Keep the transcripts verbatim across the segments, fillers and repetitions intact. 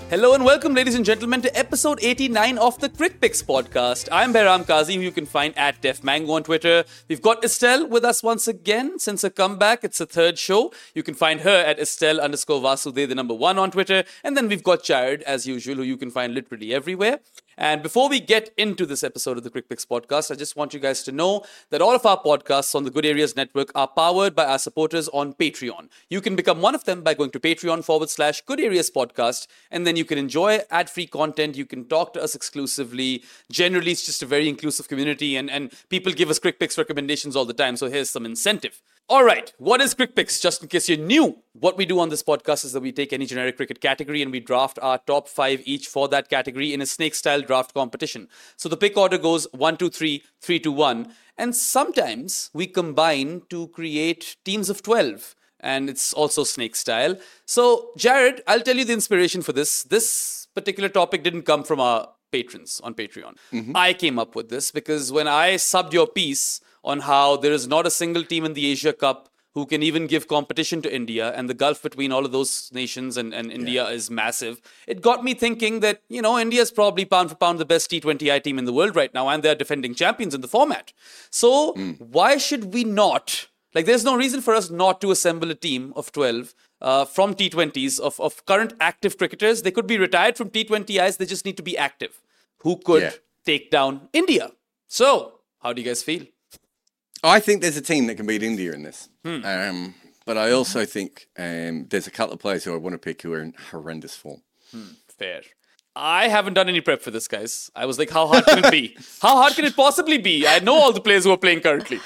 Hello and welcome, ladies and gentlemen, to episode eighty-nine of the CricPix podcast. I'm Behram Kazi, who you can find at Def Mango on Twitter. We've got Estelle with us once again since her comeback. It's a third show. You can find her at Estelle underscore Vasude, the number one on Twitter. And then we've got Jared, as usual, who you can find literally everywhere. And before we get into this episode of the CricPix podcast, I just want you guys to know that all of our podcasts on the Good Areas Network are powered by our supporters on Patreon. You can become one of them by going to Patreon forward slash Good Areas Podcast, and then you can enjoy ad-free content. You can talk to us exclusively. Generally, it's just a very inclusive community, and, and people give us CricPix recommendations all the time, so here's some incentive. All right, what is CricPix? Just in case you're new, what we do on this podcast is that we take any generic cricket category and we draft our top five each for that category in a snake-style draft competition. So the pick order goes one, two, three, three, two, one. And sometimes we combine to create teams of twelve. And it's also snake-style. So, Jared, I'll tell you the inspiration for this. This particular topic didn't come from our patrons on Patreon. Mm-hmm. I came up with this because when I subbed your piece on how there is not a single team in the Asia Cup who can even give competition to India, and the gulf between all of those nations and, and India yeah. is massive, it got me thinking that, you know, India is probably pound for pound the best T twenty I team in the world right now, and they're defending champions in the format. So mm. why should we not, like there's no reason for us not to assemble a team of twelve uh, from T twenties of, of current active cricketers. They could be retired from T twenty Is, they just need to be active, who could yeah. take down India. So, how do you guys feel? I think there's a team that can beat India in this. Hmm. Um, but I also think um, there's a couple of players who I want to pick who are in horrendous form. Hmm. Fair. I haven't done any prep for this, guys. I was like, how hard can it be? How hard can it possibly be? I know all the players who are playing currently.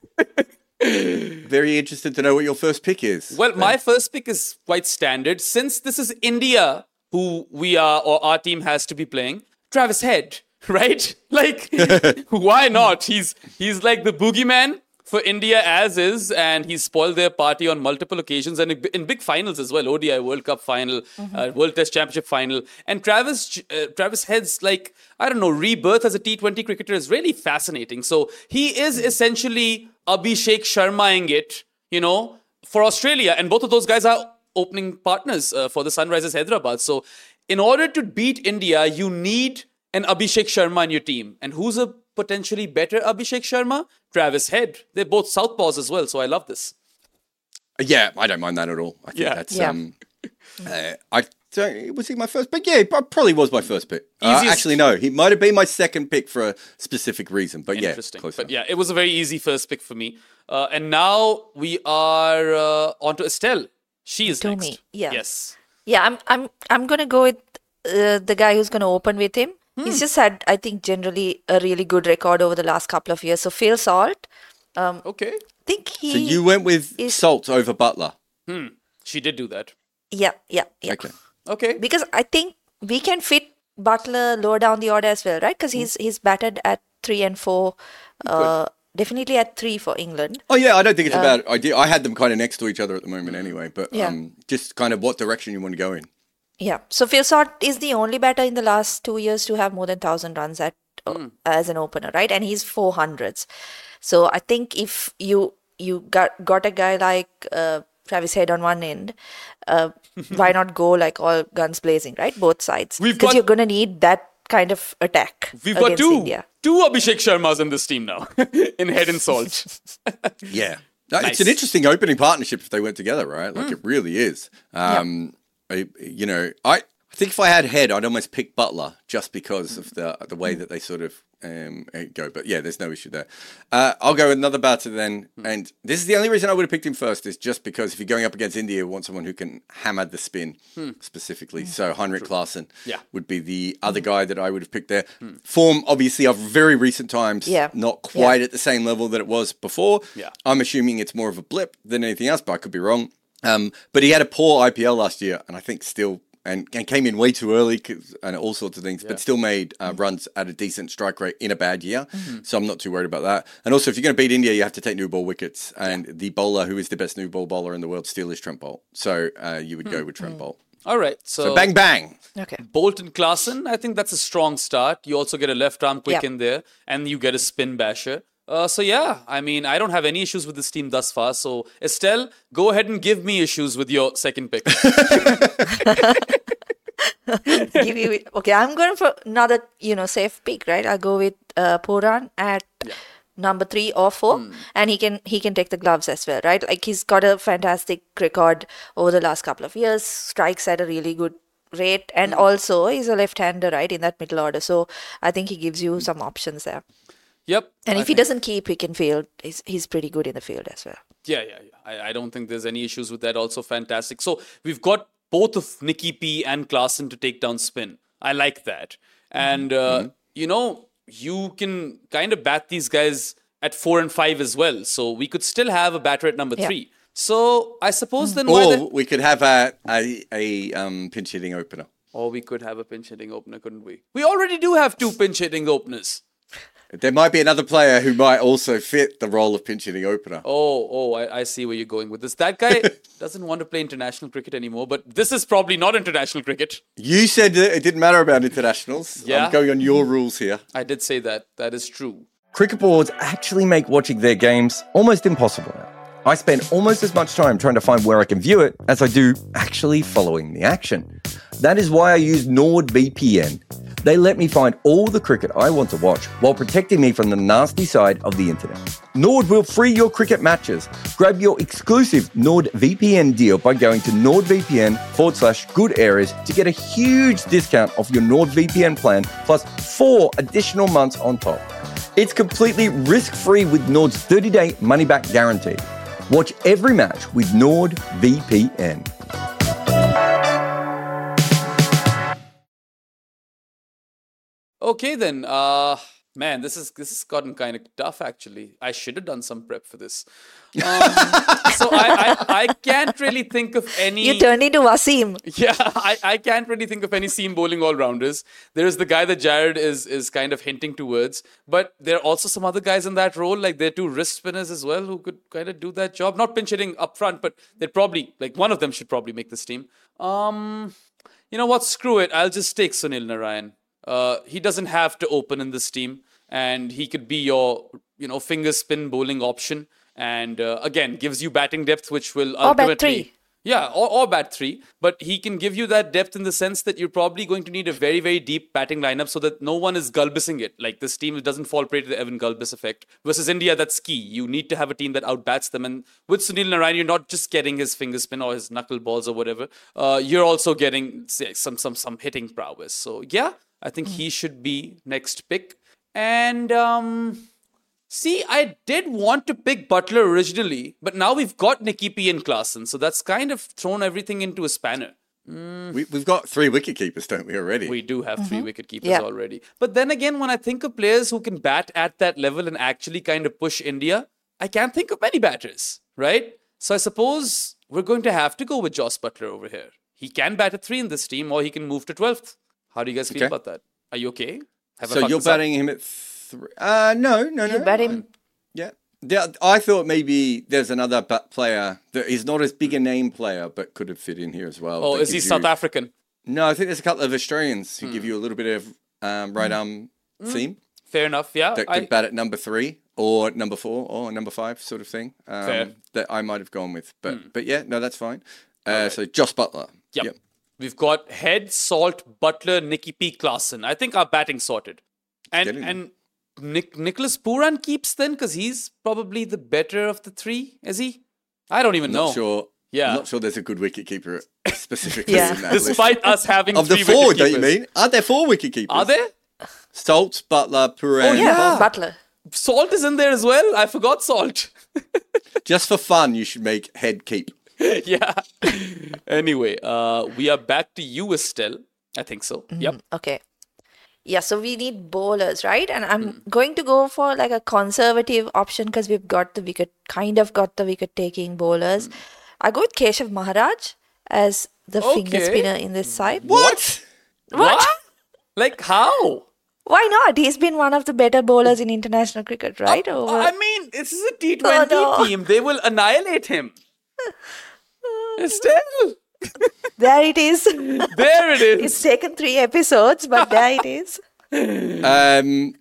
Very interested to know what your first pick is. Well, then. My first pick is quite standard. Since this is India who we are, or our team has to be playing, Travis Head. Right? Like, why not? He's he's like the boogeyman for India as is, and he's spoiled their party on multiple occasions and in big finals as well. O D I World Cup final, mm-hmm. uh, World Test Championship final. And Travis uh, Travis Head's, like, I don't know, rebirth as a T twenty cricketer is really fascinating. So he is essentially Abhishek Sharmaing it, you know, for Australia. And both of those guys are opening partners uh, for the Sunrisers Hyderabad. So in order to beat India, you need and Abhishek Sharma in your team. And who's a potentially better Abhishek Sharma? Travis Head. They're both southpaws as well, so I love this. Yeah, I don't mind that at all. I think yeah. that's... Yeah. Um, uh, I don't, was he my first pick? Yeah, it probably was my first pick. Uh, actually, no. He might have been my second pick for a specific reason, but yeah, close But enough. yeah, it was a very easy first pick for me. Uh, and now we are uh, on to Estelle. She is to next. me, yeah. Yes. Yeah, I'm I'm I'm gonna go with uh, the guy who's gonna open with him. Hmm. He's just had, I think, generally a really good record over the last couple of years. So Phil Salt. Um, okay. I think he. So you went with is, Salt over Butler. Hmm. She did do that. Yeah, yeah, yeah. Okay. Okay. Because I think we can fit Butler lower down the order as well, right? Because he's he's batted at three and four. Uh, definitely at three for England. Oh yeah, I don't think it's a bad idea. I had them kind of next to each other at the moment anyway, but yeah. um, just kind of what direction you want to go in. Yeah. So Phil Salt is the only batter in the last two years to have more than one thousand runs at mm. uh, as an opener, right? And he's four hundreds. So I think if you you got got a guy like uh, Travis Head on one end, uh, why not go like all guns blazing, right? Both sides. Because you're going to need that kind of attack We've against got two, India. two Abhishek Sharmas in this team now, in Head and Salt. Yeah. No, Nice. It's an interesting opening partnership if they went together, right? Like mm. it really is. Um, yeah. I, you know, I, I think if I had Head, I'd almost pick Butler just because of the the way that they sort of um, go. But yeah, there's no issue there. Uh, I'll go with another batter then. Mm. And this is the only reason I would have picked him first is just because if you're going up against India, you want someone who can hammer the spin mm. specifically. Mm. So Heinrich Klaasen yeah. would be the other guy that I would have picked there. Mm. Form, obviously, of very recent times, yeah. not quite yeah. at the same level that it was before. Yeah. I'm assuming it's more of a blip than anything else, but I could be wrong. Um, but he had a poor I P L last year, and I think still, and, and came in way too early, and all sorts of things, yeah. but still made uh, runs at a decent strike rate in a bad year. Mm-hmm. So I'm not too worried about that. And also, if you're going to beat India, you have to take new ball wickets, and yeah. the bowler who is the best new ball bowler in the world still is Trent Bolt. So uh, you would mm-hmm. go with Trent mm-hmm. Bolt. All right. So, so bang, bang. Okay. Bolt and Klaasen, I think that's a strong start. You also get a left arm quick yeah. in there, and you get a spin basher. Uh, so yeah, I mean, I don't have any issues with this team thus far. So Estelle, go ahead and give me issues with your second pick. Give you okay. I'm going for another, you know, safe pick, right? I'll go with uh, Pooran at Yeah. number three or four, Hmm. and he can he can take the gloves as well, right? Like he's got a fantastic record over the last couple of years. Strikes at a really good rate, and Hmm. also he's a left-hander, right, in that middle order. So I think he gives you some options there. Yep. And I if he think- doesn't keep pick and field, he's he's pretty good in the field as well. Yeah, yeah, yeah. I, I don't think there's any issues with that. Also fantastic. So we've got both of Nikki P and Klaasen to take down spin. I like that. And, uh, you know, you can kind of bat these guys at four and five as well. So we could still have a batter at number Yeah. three. So I suppose then why Or the... we could have a a, a um, pinch hitting opener. Or we could have a pinch hitting opener, couldn't we? We already do have two pinch hitting openers. There might be another player who might also fit the role of pinch hitting opener. Oh, oh, I, I see where you're going with this. That guy doesn't want to play international cricket anymore, but this is probably not international cricket. You said that it didn't matter about internationals. Yeah. I'm going on your rules here. I did say that. That is true. Cricket boards actually make watching their games almost impossible now. I spend almost as much time trying to find where I can view it as I do actually following the action. That is why I use NordVPN. They let me find all the cricket I want to watch while protecting me from the nasty side of the internet. Nord will free your cricket matches. Grab your exclusive NordVPN deal by going to NordVPN forward slash good areas to get a huge discount off your NordVPN plan plus four additional months on top. It's completely risk-free with Nord's thirty-day money-back guarantee. Watch every match with NordVPN. Okay then. Uh man, this is this has gotten kind of tough actually. I should have done some prep for this. Um, so I, I I can't really think of any You turned into Wasim. Yeah, I, I can't really think of any seam bowling all rounders. There is the guy that Jared is is kind of hinting towards, but there are also some other guys in that role, like they're two wrist spinners as well who could kind of do that job. Not pinch hitting up front, but they'd probably like one of them should probably make this team. Um, you know what? Screw it. I'll just take Sunil Narayan. Uh, he doesn't have to open in this team, and he could be your, you know, finger spin bowling option. And uh, again, gives you batting depth, which will Or bat ultimately, three. yeah, or, or bat three. But he can give you that depth in the sense that you're probably going to need a very, very deep batting lineup so that no one is Gulbising it. Like this team doesn't fall prey to the Evan Gulbis effect. Versus India, that's key. You need to have a team that outbats them. And with Sunil Narayan, you're not just getting his finger spin or his knuckle balls or whatever. Uh, you're also getting say, some some some hitting prowess. So yeah, I think he should be next pick. And um, see, I did want to pick Butler originally, but now we've got Nikki P and Klaasen, so that's kind of thrown everything into a spanner. We, we've got three wicket keepers, don't we, already? We do have three wicket keepers Yeah. already. But then again, when I think of players who can bat at that level and actually kind of push India, I can't think of many batters, right? So I suppose we're going to have to go with Jos Butler over here. He can bat at three in this team, or he can move to twelfth. How do you guys feel Okay. about that? Are you okay? Have I So fucked you're this up? batting him at three? Uh, no, no, no. You bet him. Yeah. Yeah, I thought maybe there's another bat player that is not as big a name player, but could have fit in here as well. Oh, that is he gives South you- African? No, I think there's a couple of Australians who give you a little bit of um, right arm seam Fair enough, yeah. that I- could bat at number three or number four or number five sort of thing. Um, Fair. That I might have gone with, but but yeah, no, that's fine. Uh, So Jos Butler. Yep. We've got Head, Salt, Butler, Nikki P, Klaasen. I think our batting sorted. And Getting there. and Nick, Nicholas Pooran keeps then because he's probably the better of the three, is he? I don't even Not know. sure. Yeah. I'm not sure there's a good wicket keeper specifically Yeah. in that list. Despite us having Of the three four, wicket don't you keepers. mean? Are there four wicket keepers? Are there? Salt, Butler, Pooran. Oh, yeah. Butler. Salt is in there as well. I forgot Salt. Just for fun, you should make Head keep. yeah. Anyway, uh, we are back to you, Estelle. I think so. Yep. Okay. Yeah, so we need bowlers, right? And I'm going to go for like a conservative option because we've got the wicket, kind of got the wicket taking bowlers. I go with Keshav Maharaj as the finger Okay. spinner in this side. What? What? Like how? Why not? He's been one of the better bowlers in international cricket, right? Over... I mean, this is a T twenty Oh, no. team. They will annihilate him. Estelle. There it is. There it is. It's taken three episodes, but there it is. Um,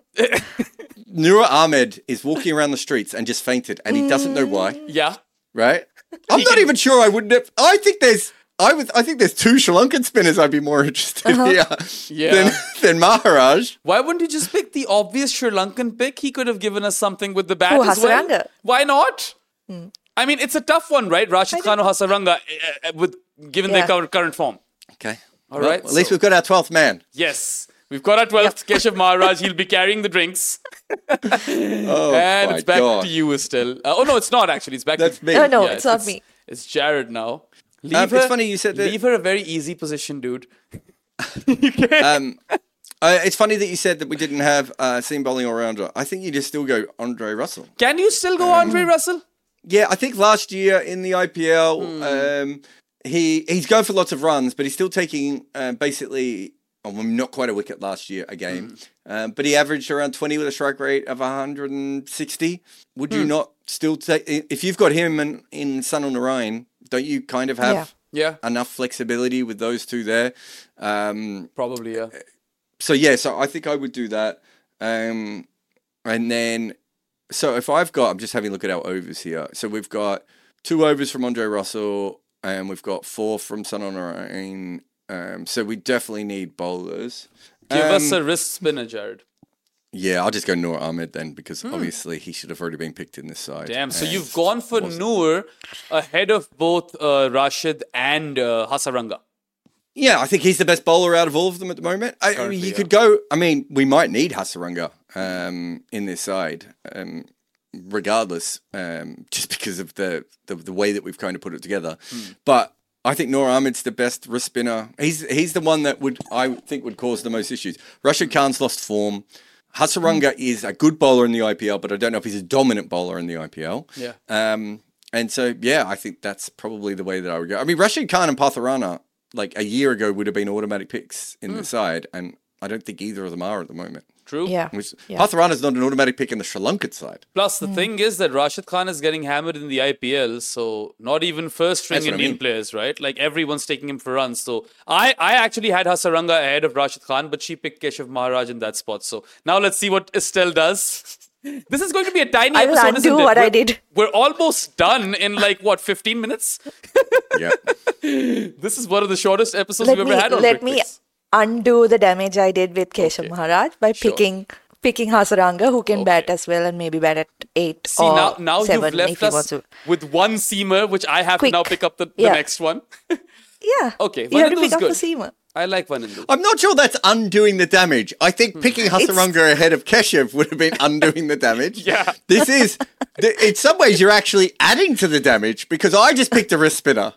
Noor Ahmed is walking around the streets and just fainted, and he doesn't know why, Yeah. right? I'm not even sure I wouldn't have. I think there's I would. I think there's two Sri Lankan spinners I'd be more interested Uh-huh. here Yeah. than, than Maharaj. Why wouldn't you just pick the obvious Sri Lankan pick? He could have given us something with the bat Who, as well. Hasaranga? Why not? I mean, it's a tough one, right? Rashid Khan or Hasaranga, uh, uh, with given Yeah. their current, current form. Okay. All Well, right, At least so- we've got our twelfth man. Yes. We've got our twelfth Keshav Maharaj. He'll be carrying the drinks. Oh and my it's back God. to you, Estelle. Uh, oh, no, it's not actually. It's back That's to me. Oh, no, Yeah, it's not me. It's Jared now. Leave Um, her, it's funny you said that- Leave her a very easy position, dude. Um, uh, it's funny that you said that we didn't have uh, seam bowling all rounder. I think you just still go Andre Russell. Can you still go Andre Russell? Yeah, I think last year in the I P L, um, he he's going for lots of runs, but he's still taking uh, basically. Oh, well, not quite a wicket last year, a game, um, but he averaged around twenty with a strike rate of one hundred sixty. Would you not still take if you've got him in, in Sunil Narayan? Don't you kind of have Yeah, enough flexibility with those two there? Um, probably, yeah. so yeah, so I think I would do that. Um, and then, so if I've got, I'm just having a look at our overs here. So we've got two overs from Andre Russell, and we've got four from Sunil Narayan. Um, so we definitely need bowlers. Give Um, us a wrist spinner, Jared. Yeah, I'll just go Noor Ahmed then, because obviously he should have already been picked in this side. Damn, so And- you've gone for Noor ahead of both uh, Rashid and uh, Hasaranga. Yeah, I think he's the best bowler out of all of them at the moment. I, Currently, you yeah. could go. I mean, we might need Hasaranga um, in this side, um, regardless, um, just because of the, the the way that we've kind of put it together. Hmm. But I think Noor Ahmed's the best wrist spinner. He's he's the one that would I think would cause the most issues. Rashid Khan's lost form. Hasaranga is a good bowler in the I P L, but I don't know if he's a dominant bowler in the I P L. Yeah. Um, and so, yeah, I think that's probably the way that I would go. I mean, Rashid Khan and Patharana, like a year ago, would have been automatic picks in the side, and I don't think either of them are at the moment. True. Yeah. Which, Yeah. Patharana's not an automatic pick in the Sri Lankan side. Plus, the thing is that Rashid Khan is getting hammered in the I P L, so not even first string That's what I Indian mean. players, right? Like everyone's taking him for runs. So I, I actually had Hasaranga ahead of Rashid Khan, but she picked Keshav Maharaj in that spot. So now let's see what Estelle does. This is going to be a tiny I will episode, isn't undo it? what I We're- did. We're almost done in like what, fifteen minutes? Yeah. This is one of the shortest episodes Let we've me ever had on let Quick me Picks. undo the damage I did with Keshav Okay. Maharaj by Sure. picking picking Hasaranga, who can bat Okay. as well and maybe bat at eight See, or now, now seven you've left if he wants us to. with one seamer, which I have Quick. to now pick up the, the Yeah. next one. Yeah. Okay, You have to Vanendu's pick up good. the seamer. I like Vanendu. I'm not sure that's undoing the damage. I think picking Hasaranga ahead of Keshav would have been undoing the damage. Yeah. This is, th- in some ways, you're actually adding to the damage because I just picked a wrist spinner.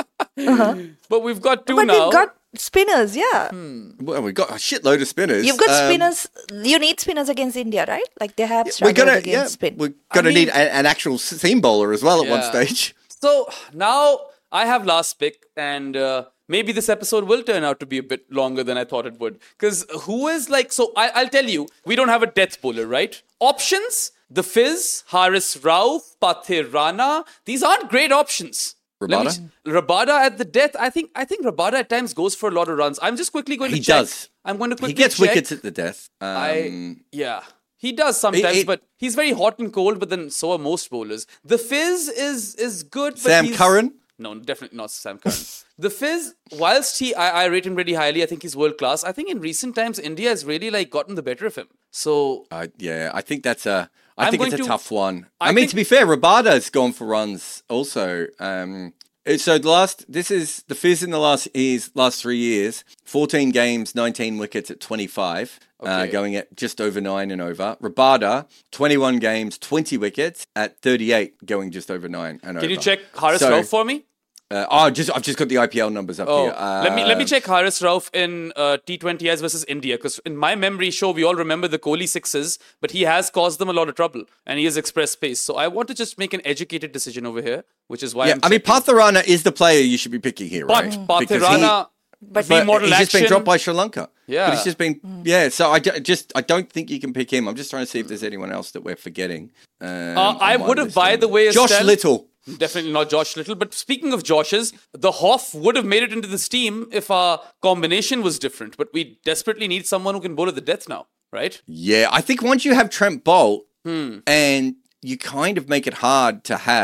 But we've got two But now. we've got spinners, yeah. Well, we've got a shitload of spinners. You've got Um, spinners. You need spinners against India, right? Like they have We're struggled gonna, against yeah, spin. we're gonna mean- need a, an actual seam bowler as well at one Yeah. stage. So now I have last pick, and uh, maybe this episode will turn out to be a bit longer than I thought it would. Because who is like, so I, I'll tell you, we don't have a death bowler, right? Options: The Fizz, Haris Rauf, Pathe Rana. These aren't great options. Let me Rabada? ch- Rabada at the death. I think I think Rabada at times goes for a lot of runs. I'm just quickly going He to check. does. I'm going to quickly He gets check. wickets at the death. Um, I yeah. He does sometimes, It- it- but he's very hot and cold. But then so are most bowlers. The Fizz is is good. But Sam he's, Curran? No, definitely not Sam Curran. The Fizz, whilst he, I, I rate him really highly. I think he's world class. I think in recent times India has really like gotten the better of him. So I yeah, I think that's a. I I'm think it's a going to- tough one. I I, mean, think- to be fair, Rabada's gone for runs also. Um, it- so the last, this is the Fizz in the last his last three years. Fourteen games, nineteen wickets at twenty-five, uh, Okay. going at just over nine and over. Rabada, twenty-one games, twenty wickets at thirty-eight, going just over nine and over. can you check Haris So- Rauf for me? Uh, oh, just I've just got the I P L numbers up Oh, here. Uh, let me let me check Haris Rauf in uh, T twenty Is versus India, because in my memory, sure, we all remember the Kohli sixes, but he has caused them a lot of trouble, and he has expressed pace. So I want to just make an educated decision over here, which is why Yeah, I'm I mean, checking. Patharana is the player you should be picking here, But right? Pathe Because Rana, But- V But model he's just been action. dropped by Sri Lanka. Yeah. But he's just been, yeah. So I d- just, I don't think you can pick him. I'm just trying to see if there's anyone else that we're forgetting. Um, Uh, I on my would have, list by anyway. the way, Josh Estelle- Little. Definitely not Josh Little. But speaking of Joshes, the Hoff would have made it into this team if our combination was different. But we desperately need someone who can bowl at the death now, right? Yeah, I think once you have Trent Bolt Hmm. and you kind of make it hard to have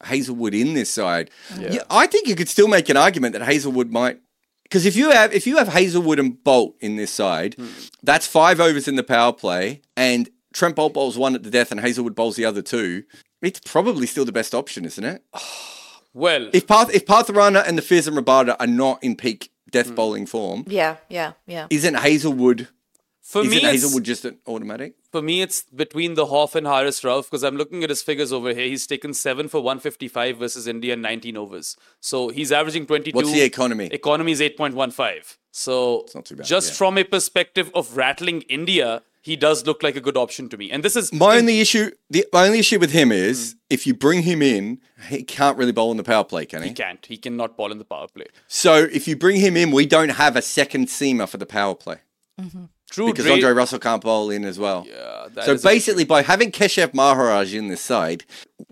Hazelwood in this side, yeah. Yeah, I think you could still make an argument that Hazelwood might. Because if you have if you have Hazelwood and Bolt in this side, hmm. that's five overs in the power play, and Trent Bolt bowls one at the death, and Hazelwood bowls the other two. It's probably still the best option, isn't it? Well, if Parth if Partharana and the Fierce and Rabada are not in peak death hmm. bowling form, yeah, yeah, yeah, isn't Hazelwood? For isn't me, Hazelwood just an automatic? For me, it's between the Hoff and Haris Rauf because I'm looking at his figures over here. He's taken seven for one fifty-five versus India in nineteen overs. So he's averaging twenty-two. What's the economy? Economy is eight point one five. So it's not too bad, just yeah. from a perspective of rattling India, he does look like a good option to me. And this is my only issue. The my only issue with him is mm. if you bring him in, he can't really bowl in the power play, can he? He can't. He cannot bowl in the power play. So if you bring him in, we don't have a second seamer for the power play. Mm-hmm. True, because Dre- Andre Russell can't bowl in as well. Yeah. That so is basically, by having Keshav Maharaj in this side,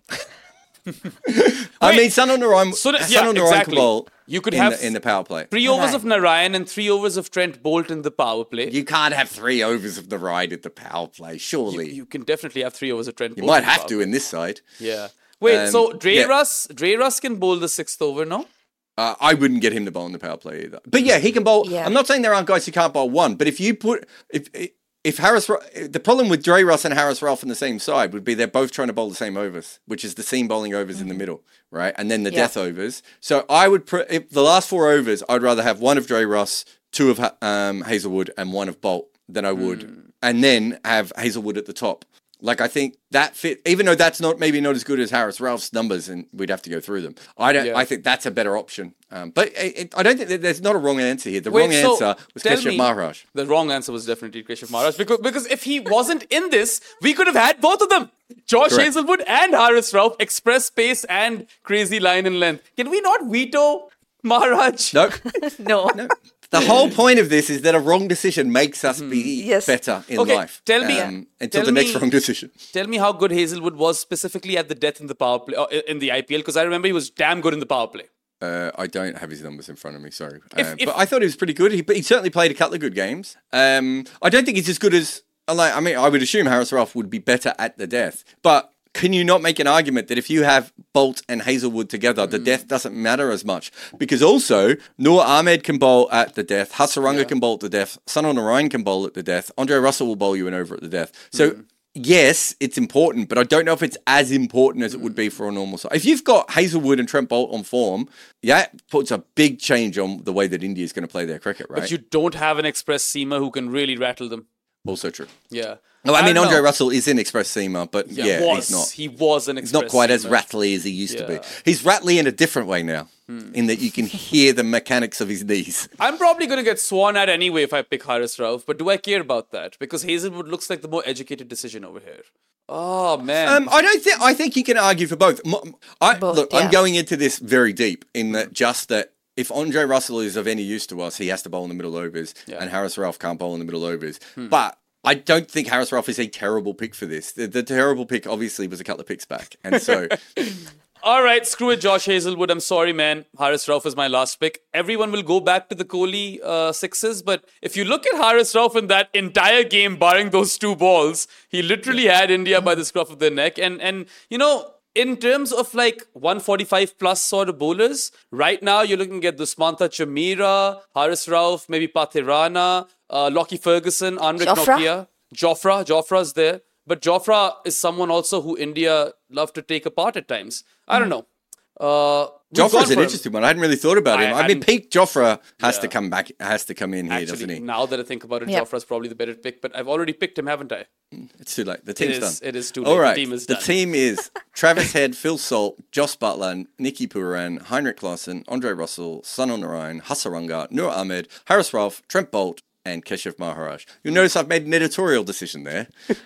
I mean, Sunil Narayan, so that, Sunil yeah, Narayan exactly. can bowl you could in, have the, in the power play. Three overs of Narayan and three overs of Trent Bolt in the power play. You can't have three overs of the ride at the power play, surely. You, you can definitely have three overs of Trent you Bolt. You might have to in this side. Yeah. Wait, um, so Dre yeah. Russ, Dre Russ can bowl the sixth over, no? Uh, I wouldn't get him to bowl in the power play either. But yeah, he can bowl. Yeah. I'm not saying there aren't guys who can't bowl one, but if you put if if Haris, the problem with Dre Russ and Haris Rauf on the same side would be they're both trying to bowl the same overs, which is the seam bowling overs mm-hmm. in the middle, right, and then the yeah. death overs. So I would put if the last four overs, I'd rather have one of Dre Russ, two of um, Hazelwood, and one of Bolt than I would, mm. and then have Hazelwood at the top. Like, I think that fit, even though that's not maybe not as good as Haris Rauf's numbers, and we'd have to go through them. I don't. Yeah. I think that's a better option. Um, but it, it, I don't think that there's not a wrong answer here. The Wait, wrong so answer was Keshav Maharaj. The wrong answer was definitely Keshav Maharaj because because if he wasn't in this, we could have had both of them. Josh Correct. Hazelwood and Haris Rauf, express pace and crazy line and length. Can we not veto Maharaj? Nope. no. no. The whole point of this is that a wrong decision makes us be yes. better in okay, life. Tell me um, until tell the next me, wrong decision. Tell me how good Hazelwood was specifically at the death in the power play, uh, in the I P L, because I remember he was damn good in the power play. Uh, I don't have his numbers in front of me, sorry. If, uh, if, but I thought he was pretty good. He, he certainly played a couple of good games. Um, I don't think he's as good as... Like, I mean, I would assume Haris Rauf would be better at the death. But can you not make an argument that if you have Bolt and Hazelwood together, the mm. death doesn't matter as much? Because also, Noor Ahmed can bowl at the death, Hasaranga yeah. can bowl at the death, Sunil Narayan can bowl at the death, Andre Russell will bowl you an over at the death. So... Mm. Yes, it's important, but I don't know if it's as important as it would be for a normal side. If you've got Hazelwood and Trent Bolt on form, yeah, it puts a big change on the way that India is going to play their cricket, right? But you don't have an express seamer who can really rattle them. Also true. Yeah. No, I, I mean, Andre know. Russell is an express seamer, but yeah, yeah was. he's not. He was an express He's not quite seamer. as rattly as he used yeah. to be. He's rattly in a different way now, hmm. in that you can hear the mechanics of his knees. I'm probably going to get sworn at anyway if I pick Haris Rauf, but do I care about that? Because Hazelwood looks like the more educated decision over here. Oh, man. Um, I don't think, I think you can argue for both. I, both look, yeah. I'm going into this very deep in that just that if Andre Russell is of any use to us, he has to bowl in the middle overs, yeah. and Haris Rauf can't bowl in the middle overs. Hmm. But I don't think Haris Rauf is a terrible pick for this. The, the terrible pick obviously was a couple of picks back. And so... All right, screw it, Josh Hazelwood. I'm sorry, man. Haris Rauf is my last pick. Everyone will go back to the Kohli uh, sixes, but if you look at Haris Rauf in that entire game, barring those two balls, he literally yeah. had India by the scruff of their neck. And, and you know... In terms of like one forty-five plus sort of bowlers, right now you're looking at Dusmantha Chameera, Haris Rauf, maybe Pathirana, uh, Lockie Ferguson, Anrik Nokia. Jofra, Jofra's there. But Jofra is someone also who India love to take apart at times. I don't know. Uh, Jofra's an interesting one. I hadn't really thought about I him. I mean, peak Jofra has yeah. to come back, has to come in here, Actually, doesn't he? Now that I think about it, yeah. Jofra's probably the better pick. But I've already picked him, haven't I? It's too late. The team's it is, done. It is too late. All right. The team is the done. team is Travis Head, Phil Salt, Joss Butler, Nicky Pooran, Heinrich Klaassen, Andre Russell, Sunil Narayan, Hasaranga, Noor Ahmed, Haris Rauf, Trent Bolt, and Keshav Maharaj. You'll notice I've made an editorial decision there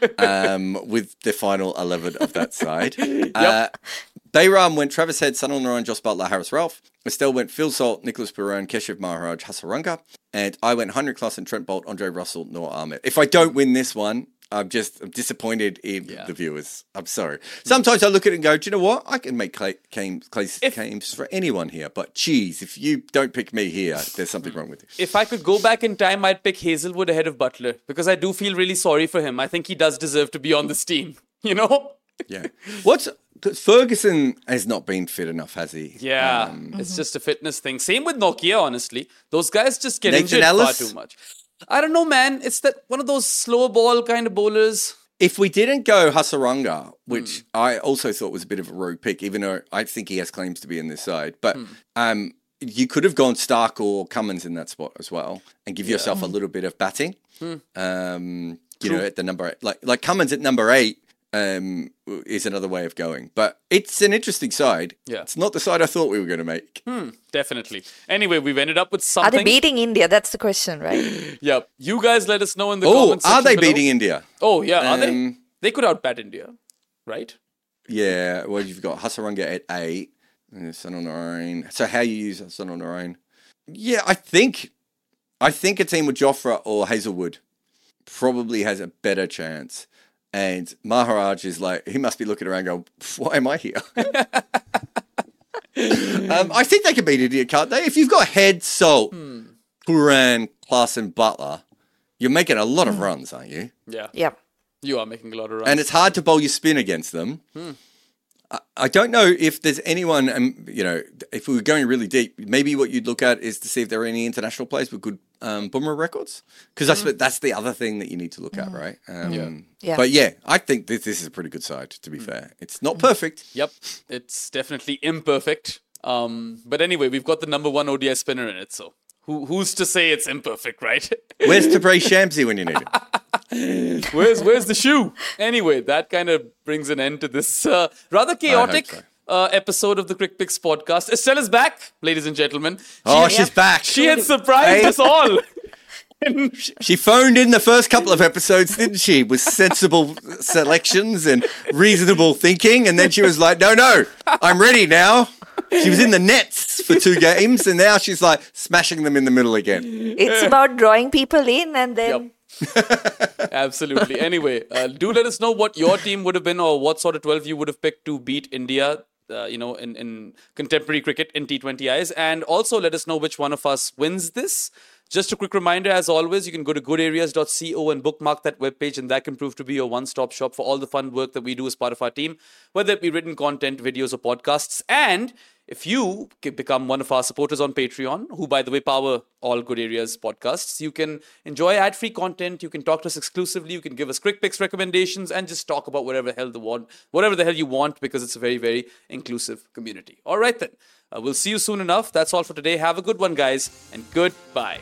um, with the final eleven of that side. yep. Uh, Bayram went Travis Head, Sunil Narayan, Joss Butler, Haris Rauf. Estelle went Phil Salt, Nicholas Pooran, Keshav Maharaj, Hasaranga. And I went Heinrich Klaassen, Trent Bolt, Andre Russell, Noor Ahmed. If I don't win this one, I'm just I'm disappointed in yeah. the viewers. I'm sorry. Sometimes I look at it and go, do you know what? I can make claims claims, claims for anyone here. But geez, if you don't pick me here, there's something wrong with you. If I could go back in time, I'd pick Hazelwood ahead of Butler because I do feel really sorry for him. I think he does deserve to be on this team, you know? Yeah. What's Ferguson has not been fit enough, has he? Yeah, Um, it's just a fitness thing. Same with Nokia, honestly. Those guys just get Nathan injured Ellis? far too much. I don't know, man. It's that one of those slow ball kind of bowlers. if we didn't go Hasaranga, which mm. I also thought was a bit of a rogue pick, even though I think he has claims to be in this side, but mm. um, you could have gone Stark or Cummins in that spot as well and give yeah. yourself a little bit of batting. Mm. Um, you True. know, at the number eight, like like Cummins at number eight. Um, is another way of going. But it's an interesting side. Yeah. It's not the side I thought we were going to make. Hmm, definitely. Anyway, we've ended up with something. Are they beating India? That's the question, right? Yep. You guys let us know in the oh, comments section are they below. beating India? Oh, yeah. Are um, they? They could outbat India, right? Yeah. Well, you've got Hasaranga at eight. And Sunil Narine. So how you use Sunil Narine? Yeah, I think, I think a team with Jofra or Hazelwood probably has a better chance. And Maharaj is like, he must be looking around going, why am I here? um, I think they can beat India, can't they? If you've got Head, Salt, hmm. Pooran, Klaas and Butler, you're making a lot of runs, aren't you? Yeah. Yeah. You are making a lot of runs. And it's hard to bowl your spin against them. Hmm. I, I don't know if there's anyone, um, you know, if we were going really deep, maybe what you'd look at is to see if there are any international players with good Um, Bumrah records, because that's mm. that's the other thing that you need to look at, right? Um, yeah. yeah. But yeah, I think this this is a pretty good side. To be mm. fair, it's not perfect. Yep, it's definitely imperfect. Um, but anyway, we've got the number one O D I spinner in it, so who who's to say it's imperfect, right? Where's Tabraiz Shamsi when you need it? where's where's the shoe? Anyway, that kind of brings an end to this uh, rather chaotic. Uh, episode of the Crick Picks podcast. Estelle is back, ladies and gentlemen. She oh, had, she's back. She had surprised hey. us all. She phoned in the first couple of episodes, didn't she? With sensible selections and reasonable thinking. And then she was like, no, no, I'm ready now. She was in the nets for two games. And now she's like smashing them in the middle again. It's about drawing people in and then... Yep. Absolutely. Anyway, uh, do let us know what your team would have been or what sort of twelve you would have picked to beat India, uh, you know, in, in contemporary cricket in T twenty Is. And also let us know which one of us wins this. Just a quick reminder, as always, you can go to good areas dot co and bookmark that webpage, and that can prove to be your one-stop shop for all the fun work that we do as part of our team, whether it be written content, videos, or podcasts. And if you become one of our supporters on Patreon, who, by the way, power all Good Areas podcasts, you can enjoy ad-free content, you can talk to us exclusively, you can give us Crick Picks recommendations, and just talk about whatever the hell the want, whatever the hell you want, because it's a very, very inclusive community. All right, then. Uh, we'll see you soon enough. That's all for today. Have a good one, guys, and goodbye.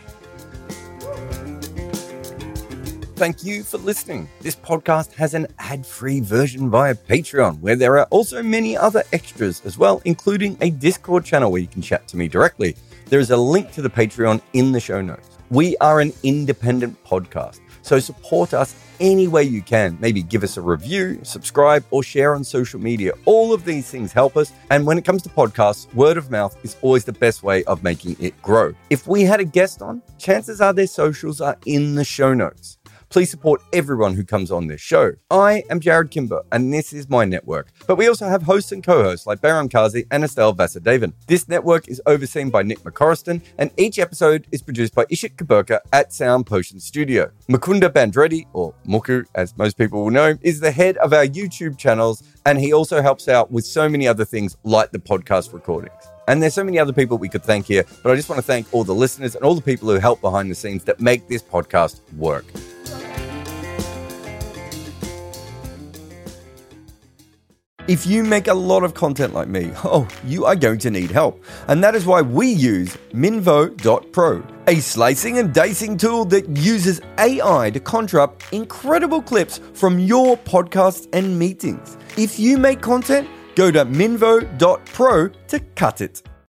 Thank you for listening. This podcast has an ad-free version via Patreon, where there are also many other extras as well, including a Discord channel where you can chat to me directly. There is a link to the Patreon in the show notes. We are an independent podcast, so support us any way you can. Maybe give us a review, subscribe, or share on social media. All of these things help us. And when it comes to podcasts, word of mouth is always the best way of making it grow. If we had a guest on, chances are their socials are in the show notes. Please support everyone who comes on this show. I am Jared Kimber, and this is my network. But we also have hosts and co-hosts like Behram Kazi and Estelle Vasudevan. This network is overseen by Nick McCorriston, and each episode is produced by Ishit Kaburka at Sound Potion Studio. Mukunda Bandreddi, or Muku as most people will know, is the head of our YouTube channels, and he also helps out with so many other things like the podcast recordings. And there's so many other people we could thank here, but I just want to thank all the listeners and all the people who help behind the scenes that make this podcast work. If you make a lot of content like me, oh, you are going to need help. And that is why we use Minvo dot pro, a slicing and dicing tool that uses A I to conjure up incredible clips from your podcasts and meetings. If you make content, go to Minvo dot pro to cut it.